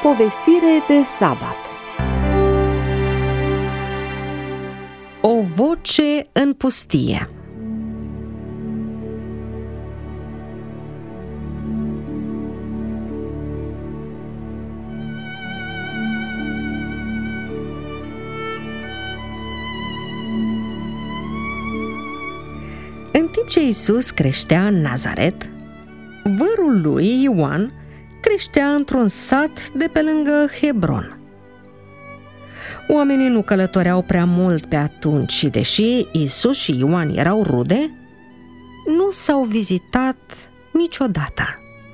Povestire de sabat. O voce în pustie. În timp ce Iisus creștea în Nazaret, vărul lui Ioan creștea într-un sat de pe lângă Hebron. Oamenii nu călătoreau prea mult pe atunci și, deși Iisus și Ioan erau rude, nu s-au vizitat niciodată.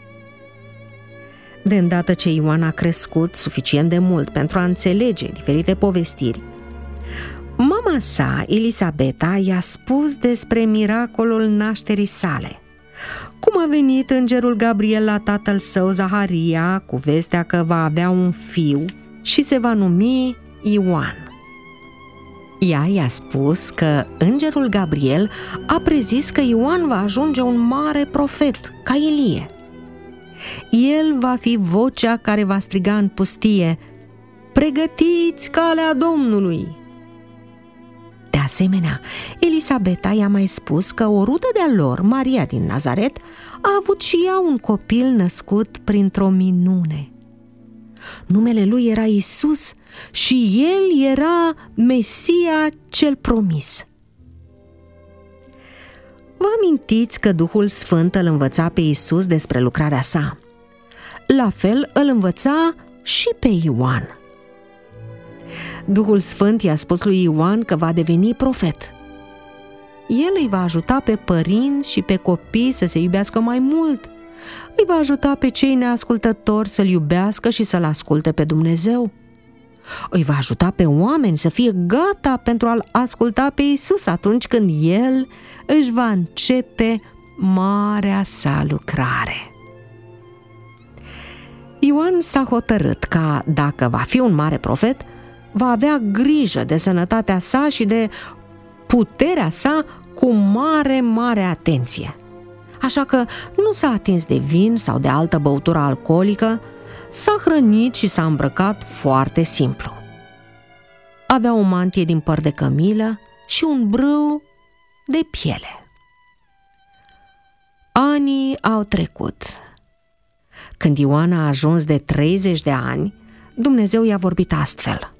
De îndată ce Ioan a crescut suficient de mult pentru a înțelege diferite povestiri, mama sa, Elisabeta, i-a spus despre miracolul nașterii sale, cum a venit îngerul Gabriel la tatăl său Zaharia cu vestea că va avea un fiu și se va numi Ioan. Ea i-a spus că îngerul Gabriel a prezis că Ioan va ajunge un mare profet, ca Ilie. El va fi vocea care va striga în pustie: "Pregătiți calea Domnului!" De asemenea, Elisabeta i-a mai spus că o rudă de-a lor, Maria din Nazaret, a avut și ea un copil născut printr-o minune. Numele lui era Iisus și el era Mesia cel promis. Vă amintiți că Duhul Sfânt îl învăța pe Iisus despre lucrarea sa? La fel îl învăța și pe Ioan. Duhul Sfânt i-a spus lui Ioan că va deveni profet. El îi va ajuta pe părinți și pe copii să se iubească mai mult. Îi va ajuta pe cei neascultători să-L iubească și să-L asculte pe Dumnezeu. Îi va ajuta pe oameni să fie gata pentru a-L asculta pe Iisus atunci când El își va începe marea sa lucrare. Ioan s-a hotărât că, dacă va fi un mare profet, va avea grijă de sănătatea sa și de puterea sa cu mare atenție. Așa că nu s-a atins de vin sau de altă băutură alcoolică, s-a hrănit și s-a îmbrăcat foarte simplu. Avea o mantie din păr de cămilă și un brâu de piele. Anii au trecut. Când Ioan a ajuns de 30 de ani, Dumnezeu i-a vorbit astfel: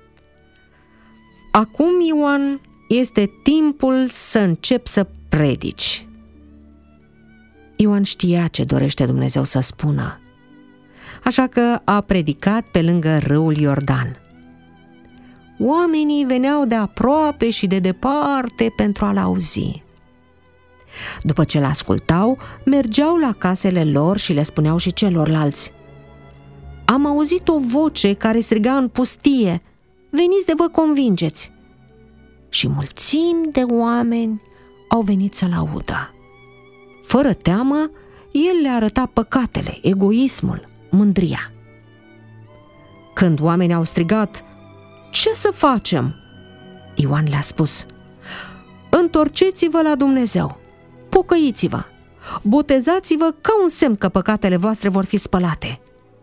"Acum, Ioan, este timpul să încep să predici." Ioan știa ce dorește Dumnezeu să spună, așa că a predicat pe lângă râul Iordan. Oamenii veneau de aproape și de departe pentru a-l auzi. După ce l-ascultau, mergeau la casele lor și le spuneau și celorlalți: "Am auzit o voce care striga în pustie: veniți de vă convingeți!" Și mulțimi de oameni au venit să-l audă. Fără teamă, el le arăta păcatele, egoismul, mândria. Când oamenii au strigat: "Ce să facem?", Ioan le-a spus: "Întorceți-vă la Dumnezeu, pocăiți-vă, botezați-vă ca un semn că păcatele voastre vor fi spălate."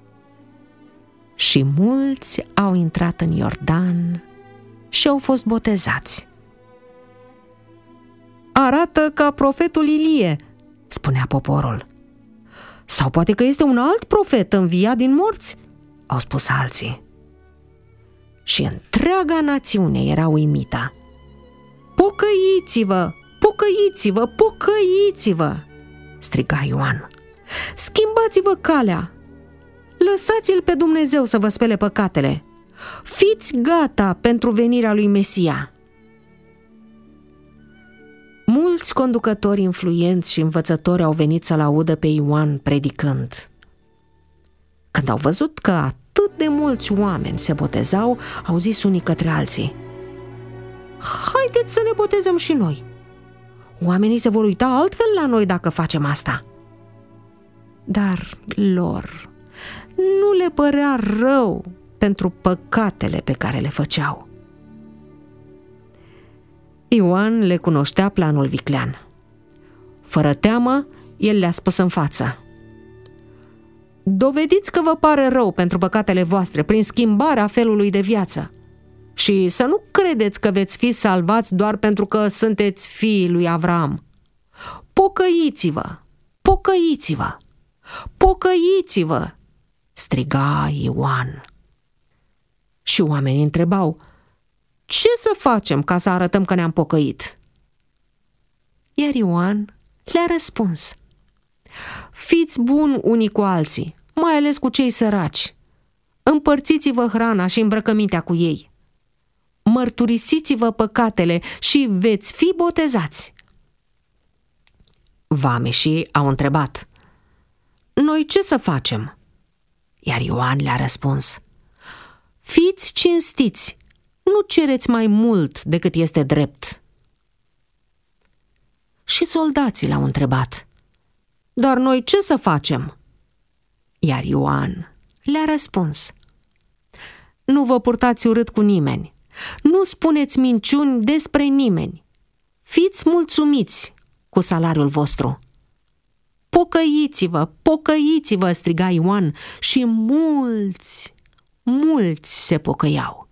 Și mulți au intrat în Iordan și au fost botezați. "Arată ca profetul Ilie", spunea poporul. "Sau poate că este un alt profet înviat din morți", au spus alții. Și întreaga națiune era uimită. "Pocăiți-vă, pocăiți-vă, pocăiți-vă!" striga Ioan. "Schimbați-vă calea! Lăsați-L pe Dumnezeu să vă spele păcatele! Fiți gata pentru venirea lui Mesia!" Mulți conducători influenți și învățători au venit să-l audă pe Ioan predicând. Când au văzut că atât de mulți oameni se botezau, au zis unii către alții: "Haideți să ne botezăm și noi! Oamenii se vor uita altfel la noi dacă facem asta." Dar lor nu le părea rău pentru păcatele pe care le făceau. Ioan le cunoștea planul viclean. Fără teamă, el le-a spus în față: Dovediți că vă pare rău pentru păcatele voastre prin schimbarea felului de viață. Și să nu credeți că veți fi salvați doar pentru că sunteți fiii lui Avram. Pocăiți-vă! Pocăiți-vă! Pocăiți-vă! Striga Ioan. Și oamenii întrebau: ce să facem ca să arătăm că ne-am pocăit? Iar Ioan le-a răspuns: fiți buni unii cu alții, mai ales cu cei săraci. Împărțiți-vă hrana și îmbrăcămintea cu ei. Mărturisiți-vă păcatele și veți fi botezați. Vameșii au întrebat: noi ce să facem? Iar Ioan le-a răspuns: fiți cinstiți, nu cereți mai mult decât este drept. Și soldații l-au întrebat: dar noi ce să facem? Iar Ioan le-a răspuns: nu vă purtați urât cu nimeni, nu spuneți minciuni despre nimeni, fiți mulțumiți cu salariul vostru. Pocăiți-vă, pocăiți-vă, striga Ioan, și mulți se pocăiau.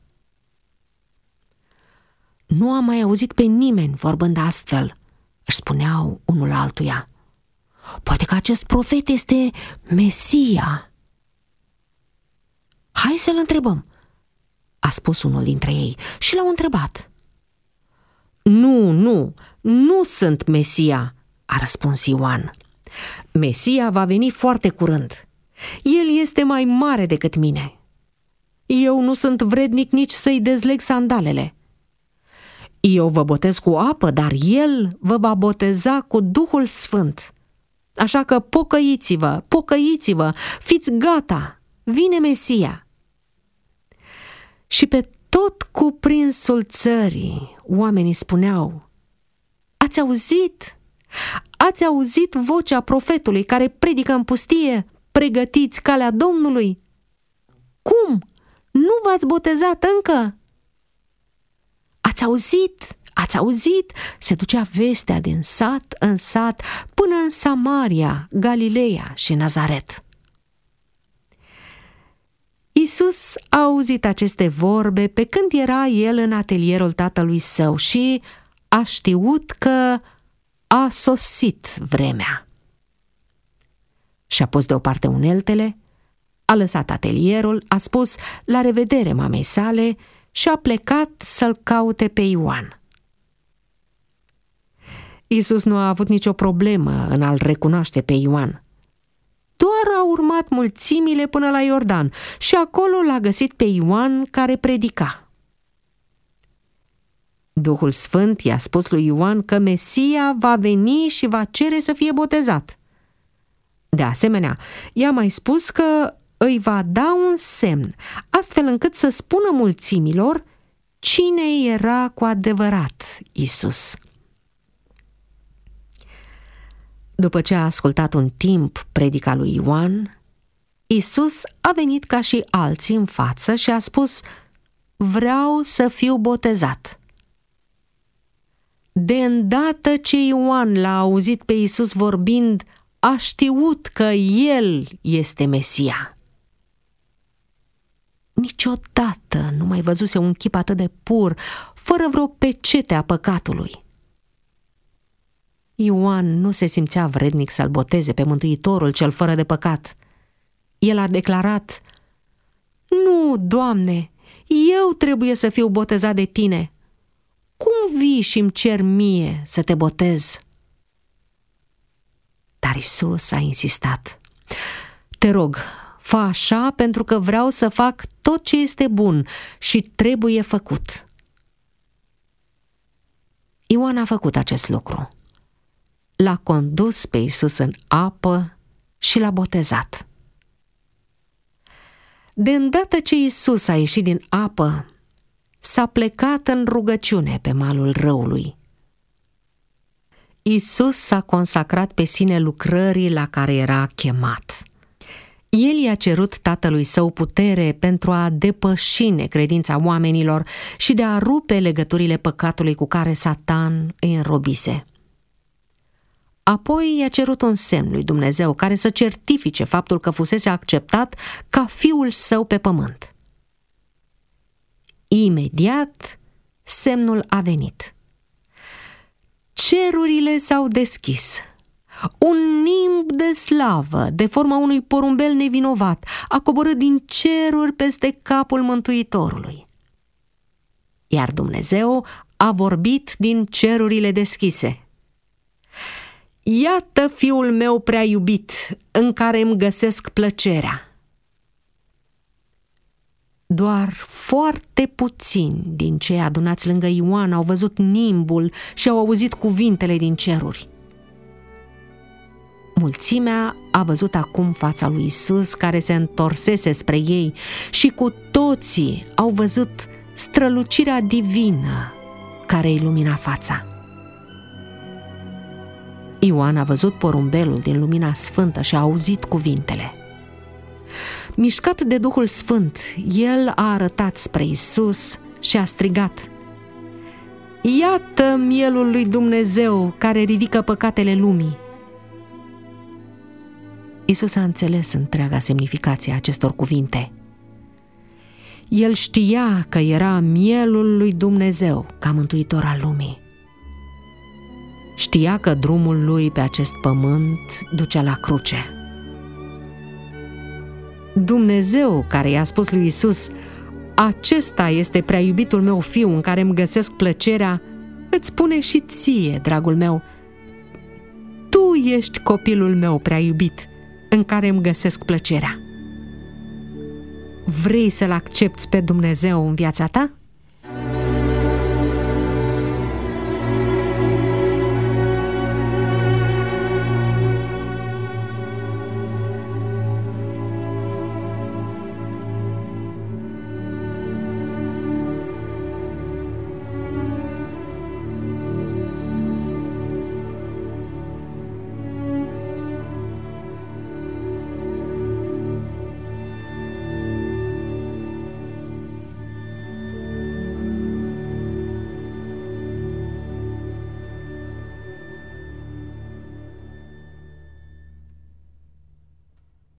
Nu am mai auzit pe nimeni vorbând astfel, își spuneau unul altuia. Poate că acest profet este Mesia. Hai să-l întrebăm, a spus unul dintre ei și l-au întrebat. Nu sunt Mesia, a răspuns Ioan. Mesia va veni foarte curând. El este mai mare decât mine. Eu nu sunt vrednic nici să-i dezleg sandalele. Eu vă botez cu apă, dar el vă va boteza cu Duhul Sfânt. Așa că pocăiți-vă, pocăiți-vă, fiți gata, vine Mesia. Și pe tot cuprinsul țării, oamenii spuneau: ați auzit? Ați auzit vocea profetului care predică în pustie: pregătiți calea Domnului? Cum? Nu v-ați botezat încă? Ați auzit? Ați auzit? Se ducea vestea din sat în sat până în Samaria, Galileea și Nazaret. Iisus a auzit aceste vorbe pe când era el în atelierul tatălui său și a știut că a sosit vremea. Și-a pus deoparte uneltele, a lăsat atelierul, a spus la revedere mamei sale și a plecat să-l caute pe Ioan. Iisus nu a avut nicio problemă în a-l recunoaște pe Ioan. Doar a urmat mulțimile până la Iordan și acolo l-a găsit pe Ioan care predica. Duhul Sfânt i-a spus lui Ioan că Mesia va veni și va cere să fie botezat. De asemenea, i-a mai spus că îi va da un semn, astfel încât să spună mulțimilor cine era cu adevărat Iisus. După ce a ascultat un timp predica lui Ioan, Iisus a venit ca și alții în față și a spus: vreau să fiu botezat. De îndată ce Ioan l-a auzit pe Iisus vorbind, a știut că el este Mesia. Niciodată nu mai văzuse un chip atât de pur, fără vreo pecete a păcatului. Ioan nu se simțea vrednic să-l boteze pe Mântuitorul cel fără de păcat. El a declarat: nu, Doamne, eu trebuie să fiu botezat de tine. Cum vii și-mi cer mie să te botez? Dar Iisus a insistat: te rog, fă așa pentru că vreau să fac tot ce este bun și trebuie făcut. Ioan a făcut acest lucru. L-a condus pe Iisus în apă și l-a botezat. De îndată ce Iisus a ieșit din apă, s-a plecat în rugăciune pe malul râului. Iisus s-a consacrat pe sine lucrării la care era chemat. El i-a cerut Tatălui Său putere pentru a depăși necredința oamenilor și de a rupe legăturile păcatului cu care Satan îi înrobise. Apoi i-a cerut un semn lui Dumnezeu care să certifice faptul că fusese acceptat ca fiul său pe pământ. Imediat, semnul a venit. Cerurile s-au deschis. Un nimb de slavă, de forma unui porumbel nevinovat, a coborât din ceruri peste capul Mântuitorului. Iar Dumnezeu a vorbit din cerurile deschise. Iată fiul meu prea iubit, în care îmi găsesc plăcerea. Doar foarte puțini din cei adunați lângă Ioan au văzut nimbul și au auzit cuvintele din ceruri. Mulțimea a văzut acum fața lui Isus care se întorsese spre ei și cu toții au văzut strălucirea divină care îi lumina fața. Ioan a văzut porumbelul din lumina sfântă și a auzit cuvintele. Mișcat de Duhul Sfânt, el a arătat spre Isus și a strigat: Iată mielul lui Dumnezeu care ridică păcatele lumii. Isus a înțeles întreaga semnificație a acestor cuvinte. El știa că era mielul lui Dumnezeu ca mântuitor al lumii. Știa că drumul lui pe acest pământ ducea la cruce. Dumnezeu care i-a spus lui Isus: acesta este prea iubitul meu fiu în care îmi găsesc plăcerea, îți spune și ție, dragul meu: tu ești copilul meu prea iubit în care îmi găsesc plăcerea. Vrei să-L accepți pe Dumnezeu în viața ta?